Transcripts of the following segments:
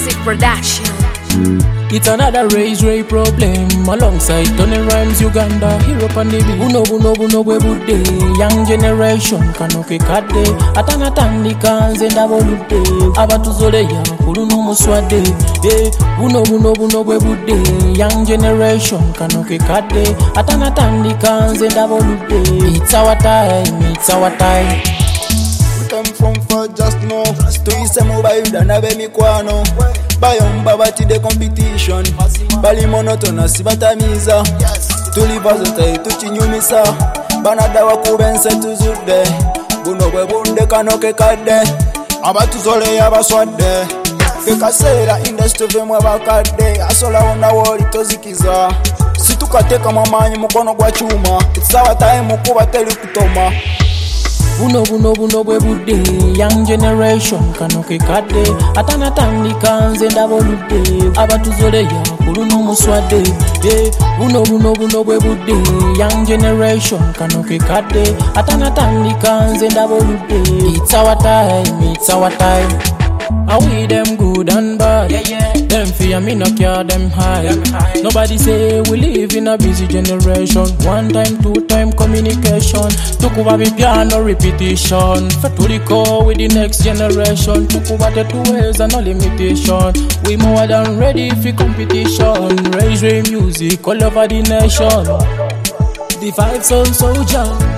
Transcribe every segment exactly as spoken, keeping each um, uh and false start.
Music production. It's another Raise Ray problem alongside Tony Rhymes Uganda. Hero Pandibi Uno Uno Uno Webude. Young generation Kanoke Kade Atana Tandika Zenda Volude Abatuzoleya Kuluno Muswade. Eh Uno Uno Uno Webude. Young generation Kanoke Kade Atana Tandika Zenda Volude. It's our time, it's our time. We come from far just now. Tuise mobile dana be mikwano. Bayomba bati de competition. Bali monotonous batamiza. Tulivazote tuchinyumisa. Banada wakubense tuzude. Buno bwe bunde kanoke kade. Abatuzole abaswadde. Kekasera industry vemwe bakadde. Asola wona woli tozikiza. Situkateka mamanyi mukono gwa chuma. It's our time kuba teli kutoma. Buno buno buno bwe budde. Young generation Kanoke Kade Atana Tandika Zenda Volude Abatuzoleya Kuluno Muswade. Eh Buno buno buno bwe budde. Young generation Kanoke Kade Atana Tandika Zenda Volude. It's our time, it's our time. Are we them good and bad? Yeah, yeah. Them fear me no care them high. them high. Nobody say we live in a busy generation. One time, two time communication. Tukuba bi piano repetition. Fatuliko with the next generation. Tukuba the two ways and no limitation. We more than ready for competition. Raise Ray music all over the nation. The five soul soldier.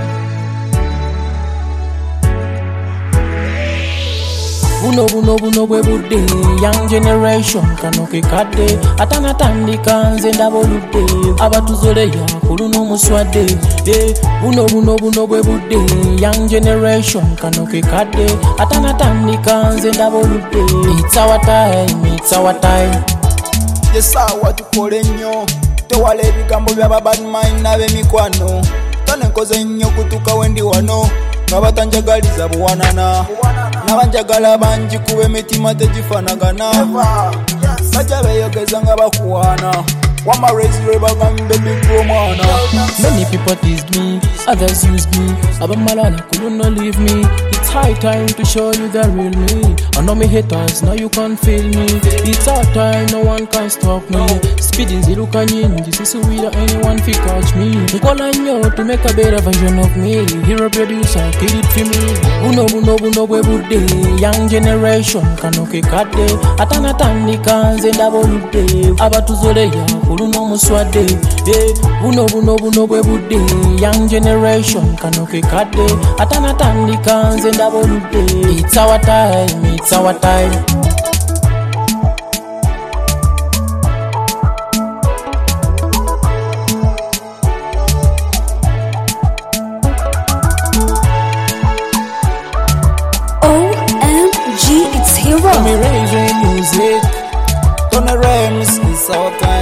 Uno Uno Uno Webude. Young generation Kanoke Kade Atana Tandika Zenda Volude Abatuzoleya Kuluno Muswade. Eh Uno Uno Uno Webude. Young generation Kanoke Kade Atana Tandika Zenda Volude. It's our time, it's our time. Yes awa tukole nnyo. Tewale ebigambo by'aba bad mind n'ab'emikwano. Tonenkoze nnyo kutuka wendi wano. Ngabatanjagaliza buwanana. Nabanjagala banji kuba emitima tegifanagana. Bajja beeyogeza nga bakuwaana. Wama Raise Ray bagambe bigwo mwana. Many people teased me, others used me. Abamalala couldn't not leave me. It's high time to show you the real me. I know me haters, now you can't feel me. It's our time, no one can stop me. Speeding zero kanyin, this is where anyone fi catch me. Nkola nyo to make a better version of me. Hero producer, kill it for me. Uno Uno Uno Webude. Young generation Kanoke Kade Atana Tandika Zenda Volude Abatuzoleya Kuluno Muswade. Eh Uno Uno Uno Webude. Young generation Kanoke Kade Atana Tandika Zenda Volude. It's our time, it's our time. O M G, it's Hero. Me Raise Ray music. Tony Rhymes is our time.